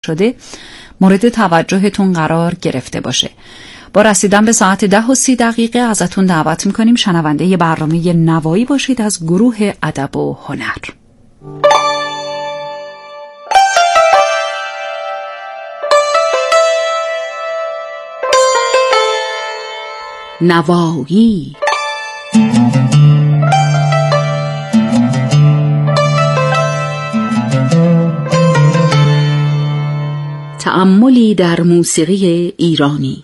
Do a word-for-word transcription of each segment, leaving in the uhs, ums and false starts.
شده مورد توجهتون قرار گرفته باشه. با رسیدن به ساعت ده و سی دقیقه ازتون دعوت میکنیم شنونده ی برنامه نوایی باشید از گروه ادب و هنر. نوایی تأملی در موسیقی ایرانی.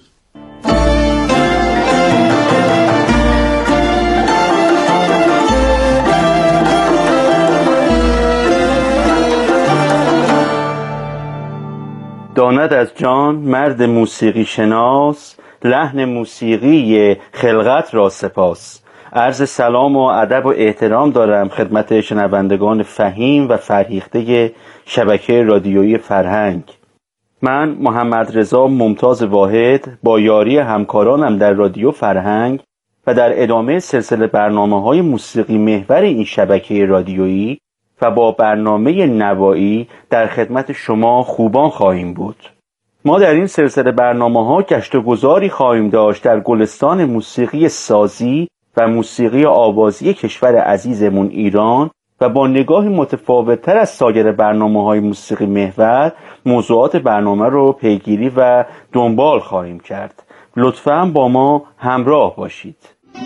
داند از جان مرد موسیقی شناس، لحن موسیقی خلقت را سپاس. عرض سلام و ادب و احترام دارم خدمت شنوندگان فهیم و فرهیخته شبکه رادیویی فرهنگ. من محمد رضا ممتاز واحد با یاری همکارانم در رادیو فرهنگ و در ادامه سلسله برنامه‌های موسیقی محور این شبکه رادیویی و با برنامه نوایی در خدمت شما خوبان خواهیم بود. ما در این سلسله برنامه‌ها گشت و گذاری خواهیم داشت در گلستان موسیقی سازی و موسیقی آوازی کشور عزیزمون ایران و با نگاهی متفاوت‌تر از سایر برنامه‌های موسیقی محور موضوعات برنامه رو پیگیری و دنبال خواهیم کرد. لطفاً با ما همراه باشید.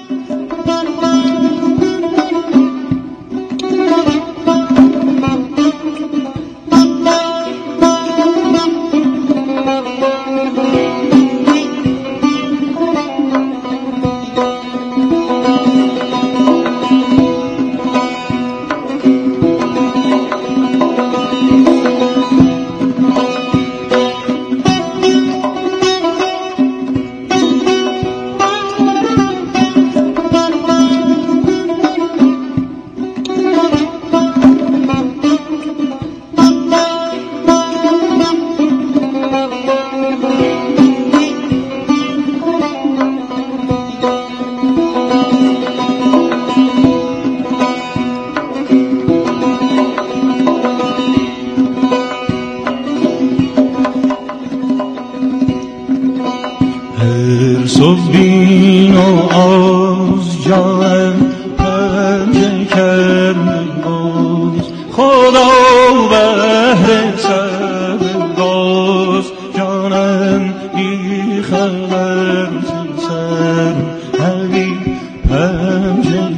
صبحین و آز جان پنجه کرد باز خدا بهر سر باز جانم بی خبر سر حبیب پنجه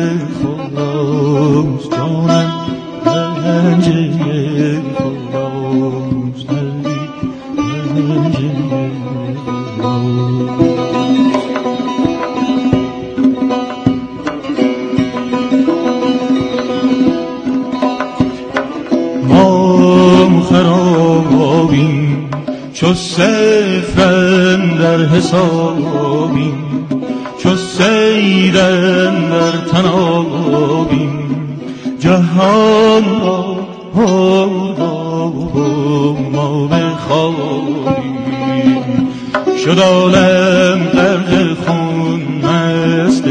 خداست جانم پنجه خداست حبیب پنجه خداست. خرابیم چو صفرن در حسابیم چو سیرن در تنابیم جهان را ما بخوابیم شد عالم غرق خون مست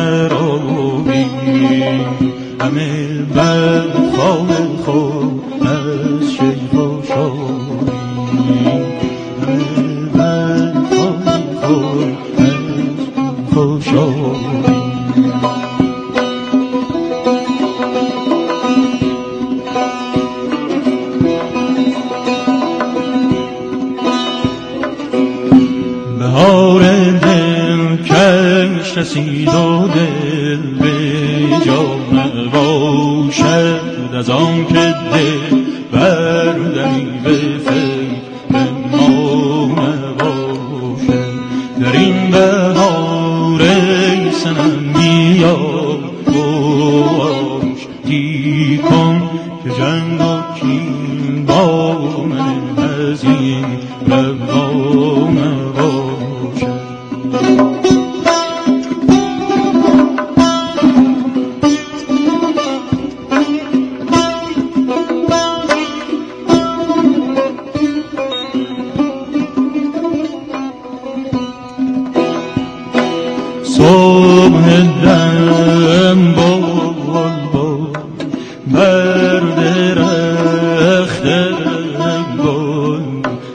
شرابیم همه بر خواب خود از شیخ و شابیم همه بر خواب خود از شیخ و شابیم. بهار دل کش رسید و دل به جا نباشد از آن که دل بردمی به فکر ما نباشد. در این بهار ای صنم بیا آشتی کن که جنگ و کین با من از این روا نباشد.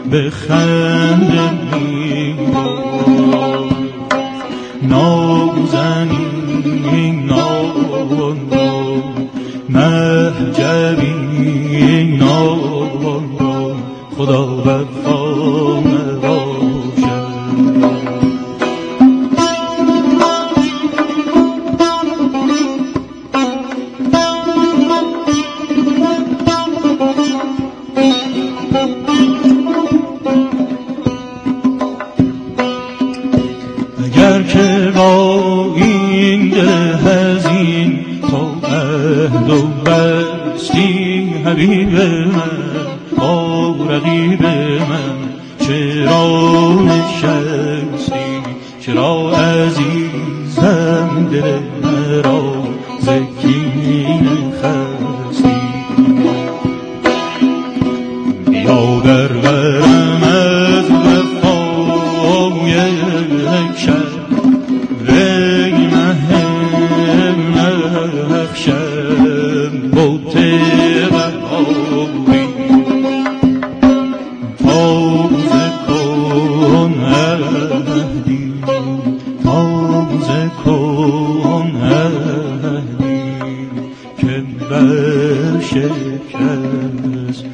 به خنده می‌آید. نازنین نازنین مهجبی نازنین خدا وفا نباشد. اگر که با این دل حزین تو عهد و بستی حبیب من با رقیب من، چرا نشستی چرا عزیزم دل مرا ز کینه خستی. بیا در برم از وفای شب وی مهم نخشم بوت بهاری. تازه کن عهدی تازه کن عهدی که بر شکستی.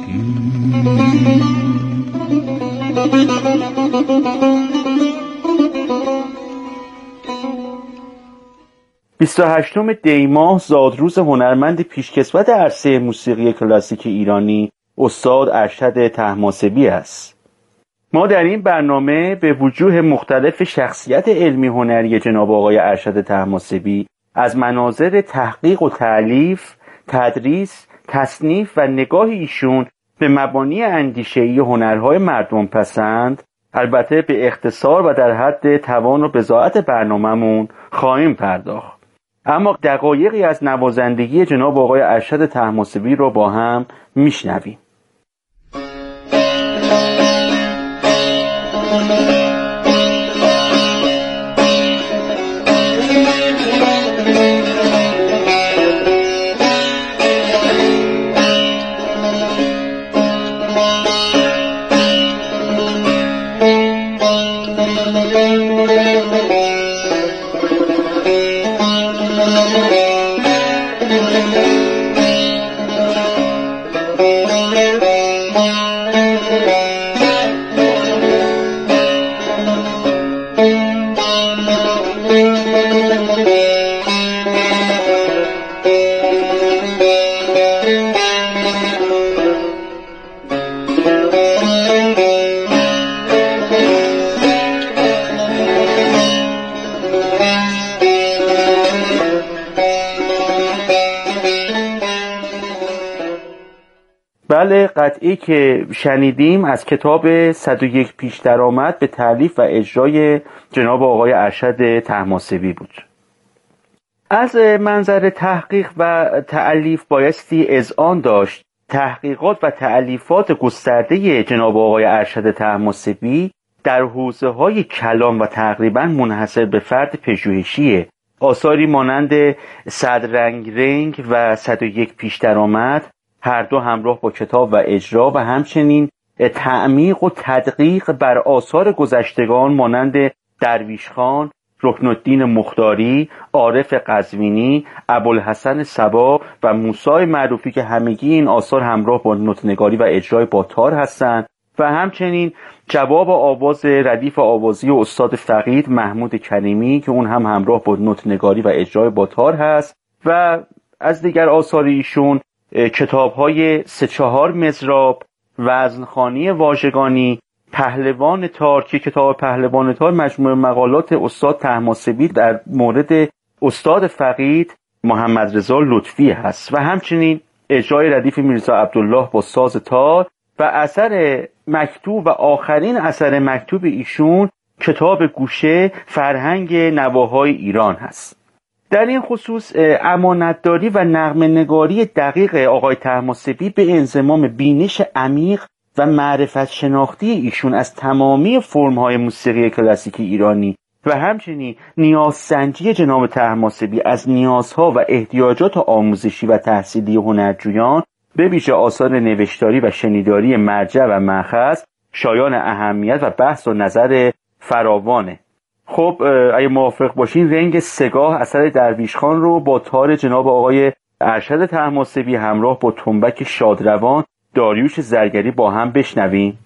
بیست و هشتم دی ماه زادروز هنرمند پیشکسوت عرصه موسیقی کلاسیک ایرانی استاد ارشد طهماسبی است. ما در این برنامه به وجوه مختلف شخصیت علمی هنری جناب آقای ارشد طهماسبی از مناظر تحقیق و تألیف، تدریس، تصنیف و نگاه ایشون به مبانی اندیشه‌ای هنرهای مردم پسند، البته به اختصار و در حد توان و بضاعت برنامه‌مون خواهیم پرداخت. اما دقایقی از نوازندگی جناب آقای ارشد طهماسبی رو با هم میشنویم. بله، قطعی که شنیدیم از کتاب صد و یک پیش درآمد به تألیف و اجرای جناب آقای ارشد طهماسبی بود. از منظر تحقیق و تألیف بایستی اذعان داشت تحقیقات و تألیفات گسترده جناب آقای ارشد طهماسبی در حوزه‌های کلام و تقریباً منحصر به فرد پژوهشیه. آثاری مانند صد رنگ رنگ و صد و یک پیش درآمد، هر دو همراه با کتاب و اجرا، و همچنین تعمیق و تدقیق بر آثار گذشتگان مانند درویش خان، رکن الدین مختاری، عارف قزوینی، ابوالحسن صبا و موسی معروفی که همگی این آثار همراه با نوت‌نگاری و اجرای با تار هستند، و همچنین جواب آواز ردیف آوازی و استاد فقید محمود کریمی که اون هم همراه با نوت‌نگاری و اجرای با تار هست. و از دیگر آثار ایشون کتاب‌های سه چهار مضراب، وزنخوانی واژگانی، پهلوان تار که کتاب پهلوان تار مجموعه مقالات استاد طهماسبی در مورد استاد فقید محمد رضا لطفی هست، و همچنین اجرای ردیف میرزا عبدالله با ساز تار، و اثر مکتوب و آخرین اثر مکتوب ایشون کتاب گوشه فرهنگ نواهای ایران هست. در این خصوص امانتداری و نغمه نگاری دقیق آقای طهماسبی به انضمام بینش عمیق و معرفت شناختی ایشون از تمامی فرم‌های موسیقی کلاسیک ایرانی و همچنین نیازسنجی جناب طهماسبی از نیازها و احتیاجات آموزشی و تحصیلی هنرجویان به ویژه آثار نوشتاری و شنیداری مرجع و مأخذ شایان اهمیت و بحث و نظر فراوانه. خب اگه موافق باشین رنگ سگاه اثر درویش خان رو با تار جناب آقای ارشد طهماسبی همراه با تنبک شادروان داریوش زرگری با هم بشنویم.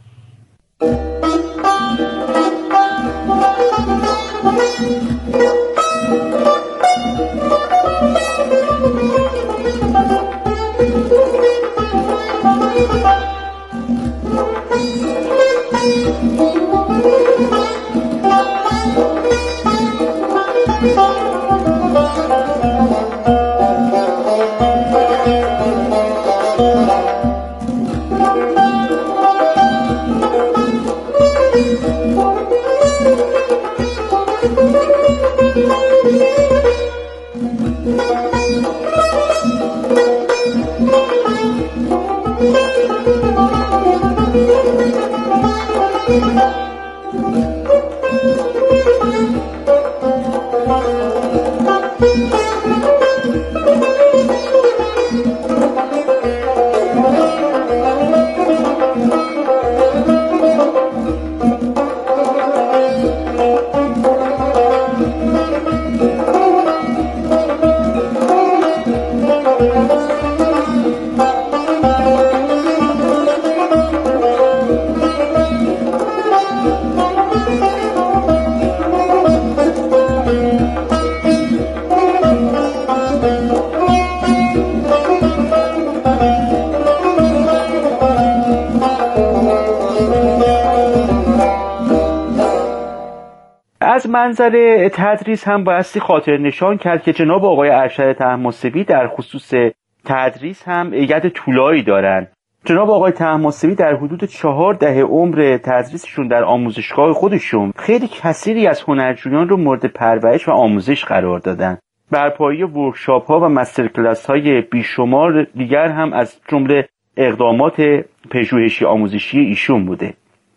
از منظر تدریس هم بایستی خاطر نشان کرد که جناب آقای ارشد طهماسبی در خصوص تدریس هم ید طولایی دارن. جناب آقای طهماسبی در حدود چهار دهه عمر تدریسشون در آموزشگاه خودشون خیلی کثیری از هنرجویان رو مورد پرورش و آموزش قرار دادن. بر پایه ورکشاپ ها و مستر کلاس های بیشمار دیگر هم از جمله اقدامات پژوهشی آموزشی ایشون بوده.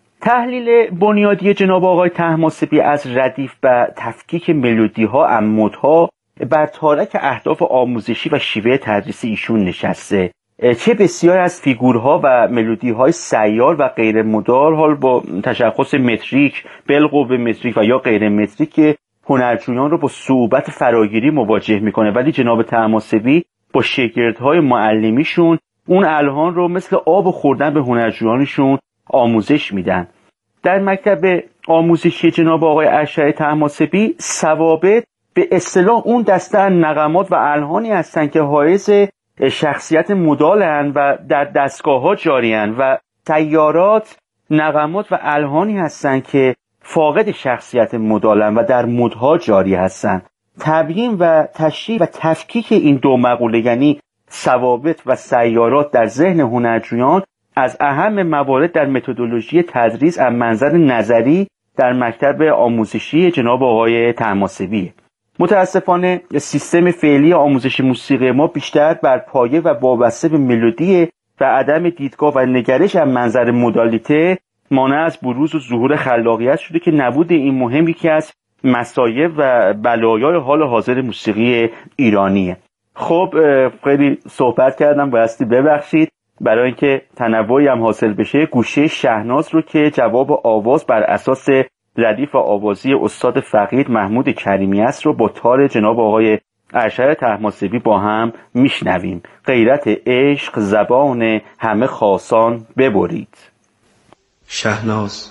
تحلیل بنیادی جناب آقای طهماسبی از ردیف و تفکیک ملودی ها عمودها بر تارک اهداف آموزشی و شیوه تدریسی ایشون نشسته. چه بسیار از فیگورها و ملودی های سیار و غیر مدار حال با تشخص متریک، بالقوه متریک و یا غیر متریک که هنرجویان رو با صعوبت فراگیری مواجه میکنه، ولی جناب طهماسبی با شاگردهای معلمیشون اون الهان رو مثل آب خوردن به هنرجویانشون آموزش میدن. در مکتب آموزشی جناب آقای ارشد طهماسبی ثوابت به اصطلاح اون دسته نغمات و الهانی هستن که حائز شخصیت مدالن و در دستگاه‌ها جاری‌اند و سیارات نغمات و الهانی هستن که فاقد شخصیت مدالن و در مدها جاری هستن. تبیین و تشریح و تفکیک این دو مقوله یعنی ثوابت و سیارات در ذهن هنرجویان از اهم موارد در متدولوژی تدریس از منظر نظری در مکتب آموزشی جناب آقای طهماسبی. متاسفانه سیستم فعلی آموزش موسیقی ما بیشتر بر پایه و وابسته به ملودی و عدم دیدگاه و نگرش از منظر مدالیته مانع از بروز و ظهور خلاقیت شده که نبود این مهم یکی از مصایب و بلایای حال حاضر موسیقی ایرانیه. خب خیلی صحبت کردم، بایستی ببخشید. برای اینکه تنوعی هم حاصل بشه گوشه شهناز رو که جواب آواز بر اساس ردیف آوازی استاد فقید محمود کریمی است رو با تار جناب آقای ارشد طهماسبی با هم میشنویم. غیرت عشق زبان همه خاصان ببرید. شهناز.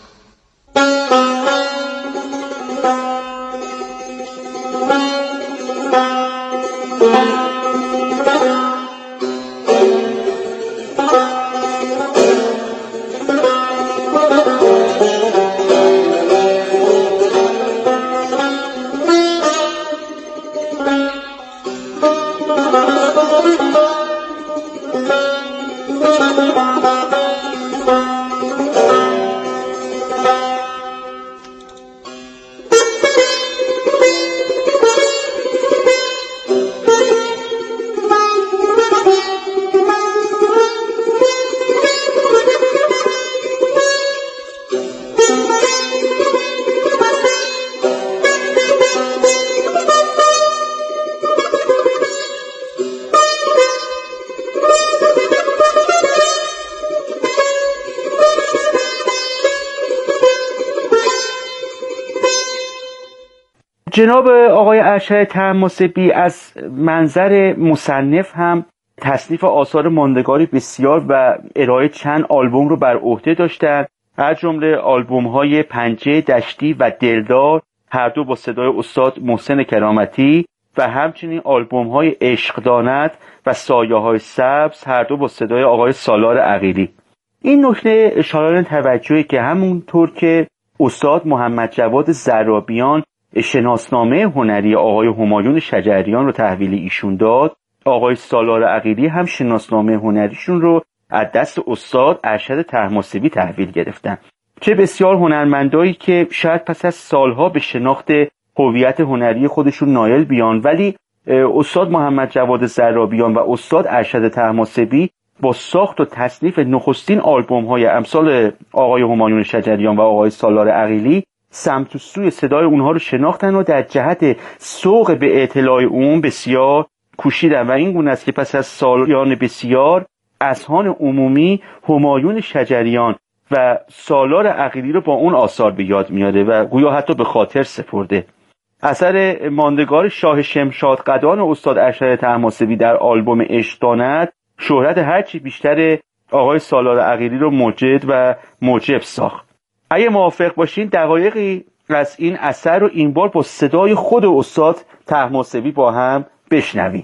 جناب آقای ارشد طهماسبی از منظر مصنف هم تصنیف آثار ماندگاری بسیار و ارائه چند آلبوم رو بر عهده داشتند، از جمله آلبوم‌های پنجه دشتی و دلدار، هر دو با صدای استاد محسن کرامتی، و همچنین آلبوم‌های عشق داند و سایه‌های سبز، هر دو با صدای آقای سالار عقیلی. این نکته شایان توجهی که همونطور که استاد محمد جواد زرابیان شناسنامه هنری آقای همایون شجریان رو تحویل ایشون داد، آقای سالار عقیلی هم شناسنامه هنریشون رو از دست استاد ارشد طهماسبی تحویل گرفتن. چه بسیار هنرمندایی که شاید پس از سالها به شناخت هویت هنری خودشون نایل بیان، ولی استاد محمد جواد زرابیان و استاد ارشد طهماسبی با ساخت و تصنیف نخستین آلبوم های امثال آقای همایون شجریان و آقای سالار عقیلی سمت و سوی صدای اونها رو شناختن و در جهت سوق به اطلاع عموم بسیار کوشیدن و این گونه است که پس از سالیان بسیار اذهان عمومی همایون شجریان و سالار عقیلی رو با اون آثار به یاد میاره و گویا حتی به خاطر سپرده. اثر ماندگار شاه شمشاد قدان استاد ارشد طهماسبی در آلبوم عشق داند شهرت هرچی بیشتر آقای سالار عقیلی رو موجد و موجب ساخت. اگه موافق باشین دقایقی از این اثر رو این بار با صدای خود استاد طهماسبی با هم بشنویم.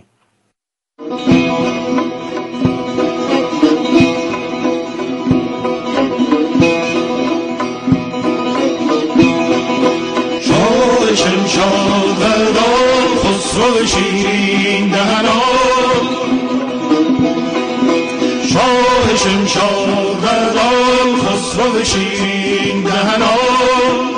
شاه شمشاد قدان خسرو شیرین دهنان، شاه شمشاد قدان خسرو شیرین دهنان،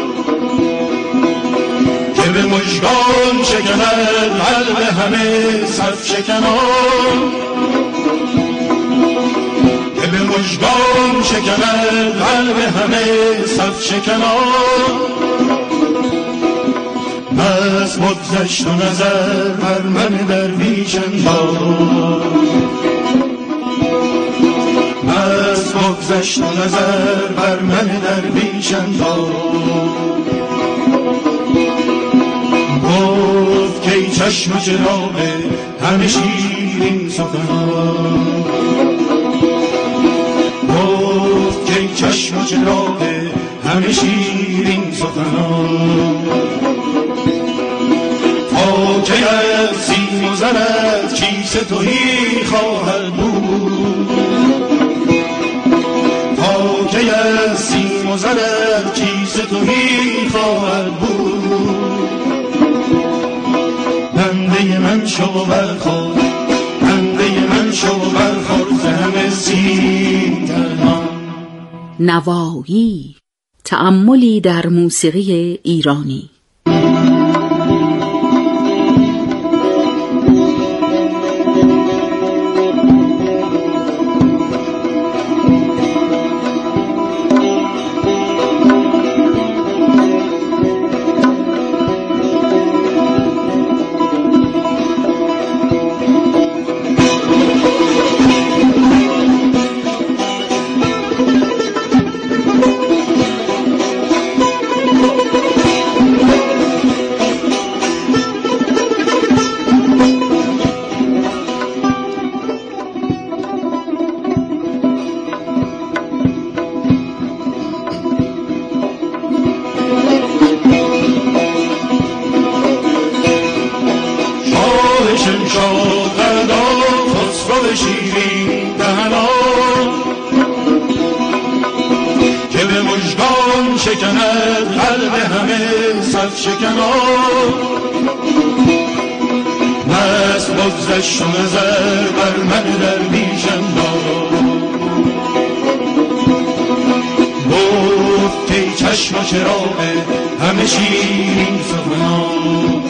که به مژگان شکند قلب همه صف شکنان، که به مژگان شکند قلب همه صف شکنان. از بگذشت و نظر بر من درویش انداز، از بگذشت و نظر بر من درویش انداز. گفت که ای چشم چراغ همه شیرین سخنان، گفت که ای چشم چراغ همه شیرین سخنان. تا که از سیم و زرت کیسه تهی خواهد بود، تا که از سیم و زرت کیسه تهی خواهد بود. بنده من شو برخور، بنده من شو برخور ز همه سیم تنان. نوایی، تأملی در موسیقی ایرانی. شکند قلب همه صف شکنان. مست بگذشت و نظر بر من درویش انداز، گفت که ای چشم و چراغ همه شیرین سخنان.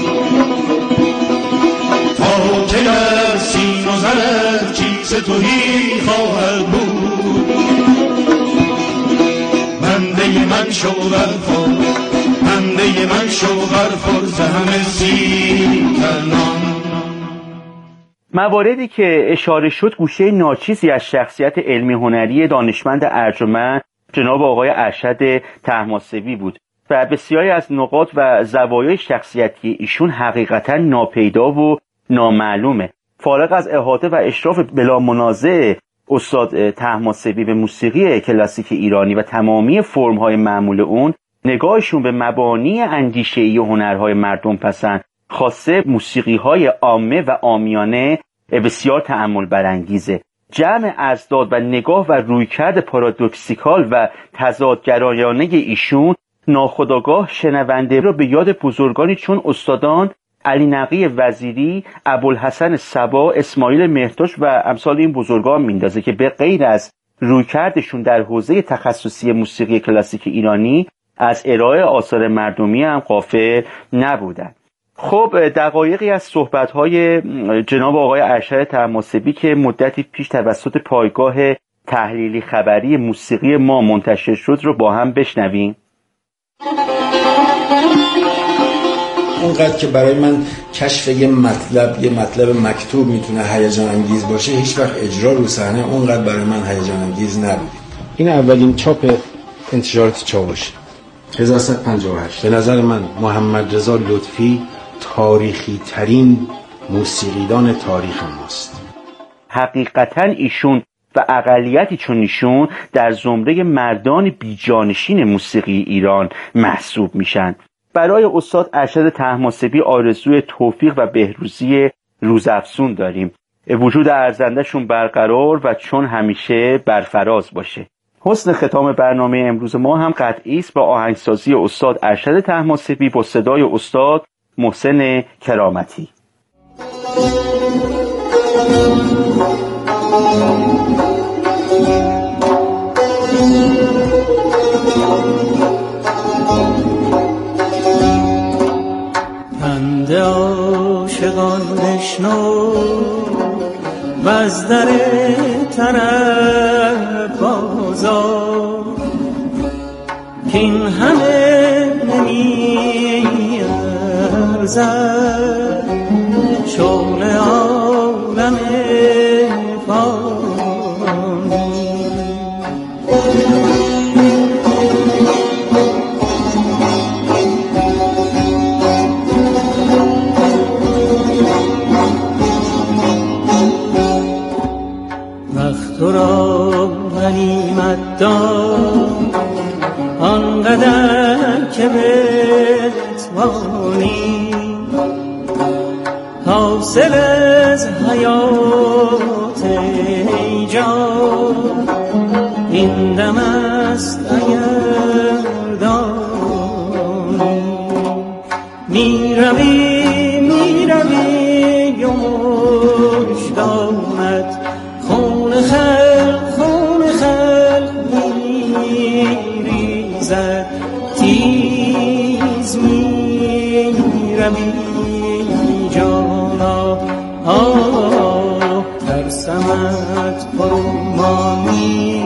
تا که از سیم و زرت کیسه تهی خواهد بود، بنده من شو برخور، بنده من شو برخور ز همه سیم تنان. مواردی که اشاره شد گوشه ناچیزی از شخصیت علمی هنری دانشمند ارجمند جناب آقای ارشد طهماسبی بود و بسیاری از نقاط و زوایای شخصیتی ایشون حقیقتا ناپیدا و نامعلومه. فارغ از احاطه و اشراف بلا منازع استاد طهماسبی به موسیقی کلاسیک ایرانی و تمامی فرم‌های معمول اون، نگاهشون به مبانی اندیشه‌ای و هنرهای مردم پسند خاصه موسیقی‌های عامه و عامیانه بسیار تأمل برانگیزه. جمع ازداد و نگاه و رویکرد پارادوکسیکال و تضادگرایانه ایشون ناخودآگاه شنونده را به یاد بزرگانی چون استادان علی نقی وزیری، ابوالحسن صبا، اسماعیل مهرتاش و امثال این بزرگان میندازه که به غیر از رویکردشون در حوزه تخصصی موسیقی کلاسیک ایرانی از ارائه آثار مردمی هم غافل نبودند. خب دقایقی از صحبت‌های جناب آقای ارشد طهماسبی که مدتی پیش توسط پایگاه تحلیلی خبری موسیقی ما منتشر شد رو با هم بشنویم. اونقدر که برای من کشف یه مطلب یه مطلب مکتوب میتونه هیجان انگیز باشه، هیچ وقت اجرا رو صحنه اونقدر برای من هیجان انگیز نبود. این اولین چاپ انتشارات چاوش هزار و سیصد و پنجاه و هشت. به نظر من محمد رضا لطفی تاریخی ترین موسیقیدان تاریخ ماست. حقیقتا ایشون و اقلیتی چون ایشون در زمره مردان بیجانشین موسیقی ایران محسوب میشن. برای استاد ارشد طهماسبی آرزوی توفیق و بهروزی روزافزون داریم. وجود ارزنده‌شون برقرار و چون همیشه برفراز باشه. حسن ختام برنامه امروز ما هم قطعی است با آهنگسازی استاد ارشد طهماسبی با صدای استاد محسن کرامتی. پند عاشقان بشنو و از در طرب بازار که این همه نمی ارزد شغل عالم فانی. وقت تو را غنیمت دار آنقدر که بتوانی حاصل از حیات ای جان این دم است اگر دانی. می روی می روی و مژدانت خون خلق خون خلق می ریزد تیز می روی جانا آه ترسمت فرومانی.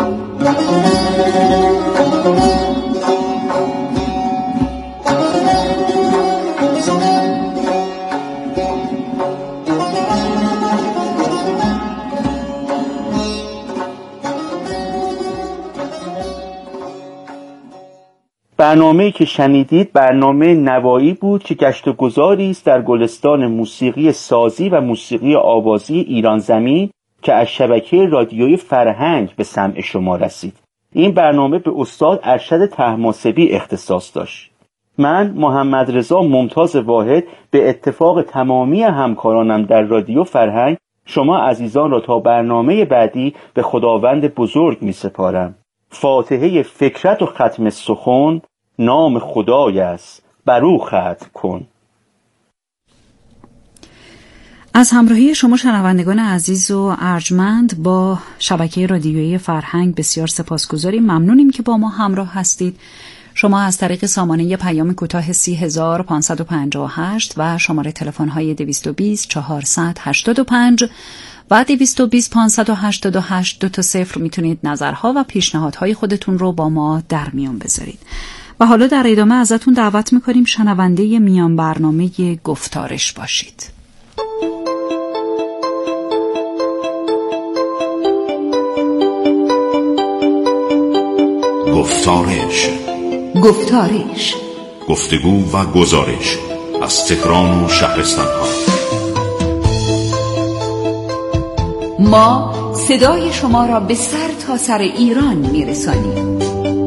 برنامه‌ای که شنیدید برنامه نوایی بود که گشت و گذاری است در گلستان موسیقی سازی و موسیقی آوازی ایران زمین که از شبکه رادیویی فرهنگ به سمع شما رسید. این برنامه به استاد ارشد طهماسبی اختصاص داشت. من محمد رضا ممتاز واحد به اتفاق تمامی همکارانم در رادیو فرهنگ شما عزیزان را تا برنامه بعدی به خداوند بزرگ می سپارم. فاتحه فکرت و ختم سخن نام خدای است برو ختم کن. از همراهی شما شنوندگان عزیز و ارجمند با شبکه رادیویی فرهنگ بسیار سپاسگزاریم. ممنونیم که با ما همراه هستید. شما از طریق سامانه پیام کوتاه سی هزار و پانصد و پنجاه و هشت و شماره تلفن‌های دویست و بیست چهارصد هشتاد و پنج و دویست و بیست پانصد و هشتاد و هشت دو تا صفر میتونید نظرها و پیشنهادهای خودتون رو با ما در میون بذارید. و حالا در ادامه ازتون دعوت میکنیم شنونده میان برنامه گفتارش باشید. گفتارش گفتارش، گفتگو و گزارش از تهران و شهرستان‌ها. ما صدای شما را به سر تا سر ایران می‌رسانیم.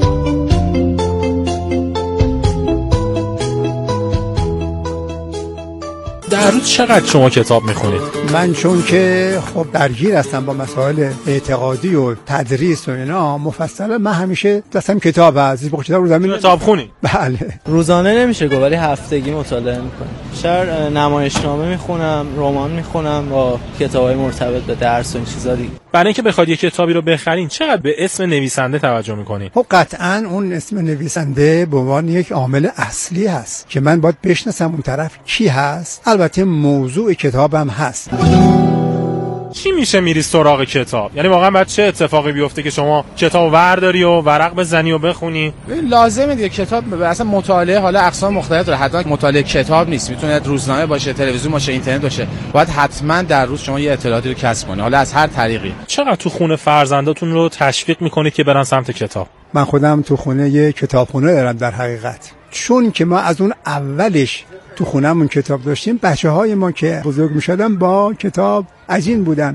در روز چقدر شما کتاب میخونید؟ من چون که خب درگیر هستم با مسائل اعتقادی و تدریس و اینا، مفصلا من همیشه دستم کتاب هست. با کتاب رو زمین کتاب خونی؟ بله. روزانه نمیشه گفت ولی هفتگی مطالعه میکنم. بیشتر نمایشنامه میخونم، رمان میخونم با کتابای مرتبط به درس و این چیزا دیگه. برای اینکه بخواید یه کتابی رو بخرین چقدر به اسم نویسنده توجه میکنین؟ خب قطعاً اون اسم نویسنده به عنوان یک عامل اصلی هست که من باید بشناسم اون طرف کی هست. البته موضوع کتابم هست. چی میشه میری سراغ کتاب؟ یعنی واقعا باید چه اتفاقی بیفته که شما کتاب ورداری و ورق بزنی و بخونی؟ لازمه دیگه کتاب. اصلا مطالعه حالا اقسام مختلف داره. حتما مطالعه کتاب نیست، میتونه روزنامه باشه، تلویزیون باشه، اینترنت باشه. باید حتما در روز شما یه اطلاعاتی رو کسب کنی، حالا از هر طریقی. چقدر تو خونه فرزنداتون رو تشویق میکنید که برن سمت کتاب؟ من خودم تو خونه یه کتابخونه دارم در حقیقت. چون که ما از اون اولش تو خونمون کتاب داشتیم، بچه‌های ما که بزرگ می‌شدن با کتاب عجین بودن.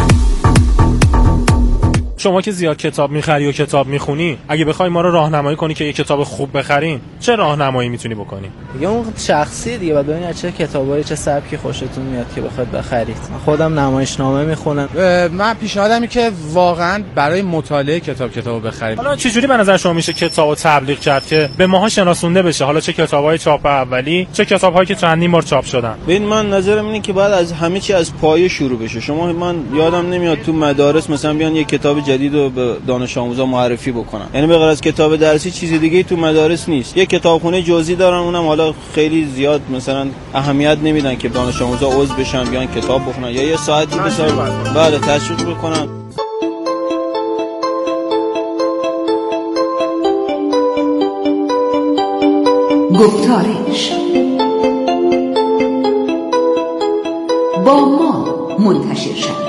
شما که زیاد کتاب می‌خری و کتاب می‌خونی، اگه بخوای ما رو راهنمایی کنی که یه کتاب خوب بخریم، چه راهنمایی می‌تونی بکنی؟ دیگه اون شخصی دیگه، بعد ببینید چه کتابایی چه سبکی خوشتون میاد که بخواید بخرید. خودم نمایشنامه می‌خونم. من پیشنهادم که واقعا برای مطالعه کتاب کتابو بخرید. حالا چه جوری به نظر شما میشه کتابو تبلیغ کرد که به ماها شناسونده بشه؟ حالا چه کتابای چاپ اولی، چه کتابایی که چندین بار چاپ شدن؟ ببین من نظرم اینه که باید از همه چی از پایه شروع بشه. شما من یادم نمیاد تو مدارس مثلا بیان یه کتاب جدید رو به دانش آموزا معرفی بکنن. یعنی به غیر از کتاب درسی چیز دیگه تو مدارس نیست. یه کتابخونه جزئی دارن، اونم حالا خیلی زیاد مثلا اهمیت نمیدن که دانش آموزا عضو بشن بیان کتاب بخونن یا یه ساعتی مثلا بله تشویق بکنن. گفتارش با ما منتشر شد.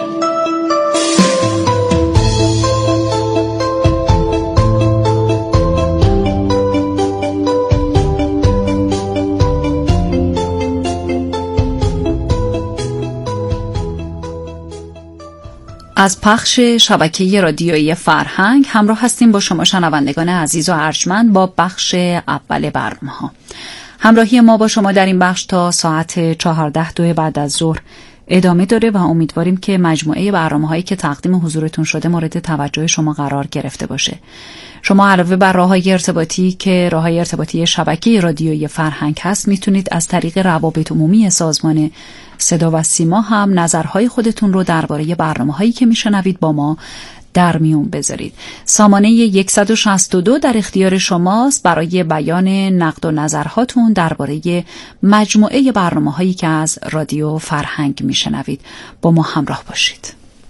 از پخش شبکه رادیویی فرهنگ همراه هستیم با شما شنوندگان عزیز و ارجمند با بخش اول برنامه‌ها. همراهی ما با شما در این بخش تا ساعت چهارده دو بعد از ظهر ادامه داره و امیدواریم که مجموعه برنامه‌هایی که تقدیم حضورتون شده مورد توجه شما قرار گرفته باشه. شما علاوه بر راه‌های ارتباطی که راه‌های ارتباطی شبکه رادیویی فرهنگ هست، میتونید از طریق روابط عمومی سازمان صدا و سیما هم نظرهای خودتون رو درباره برنامه‌هایی که میشنوید با ما در میون بذارید. سامانه صد و شصت و دو در اختیار شماست برای بیان نقد و نظرهاتون درباره مجموعه برنامه‌هایی که از رادیو فرهنگ میشنوید. با ما همراه باشید.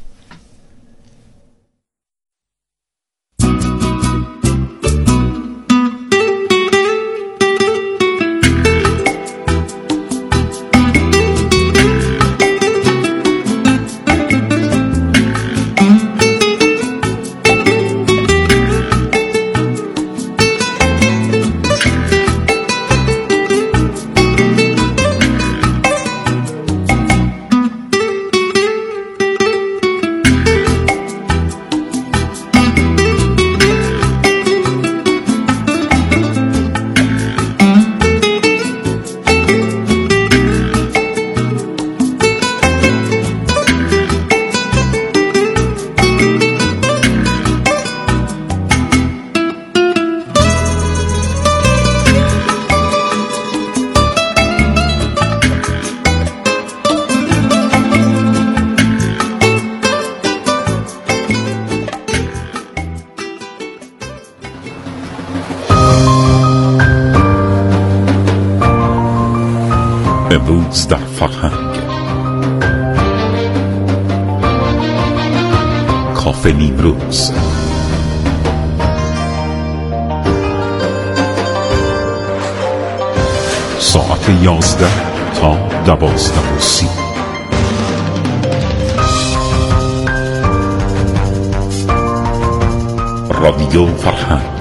امروز در فرهنگ کافه نیمروز ساعت یازده تا دوازده و سی. رادیو فرهنگ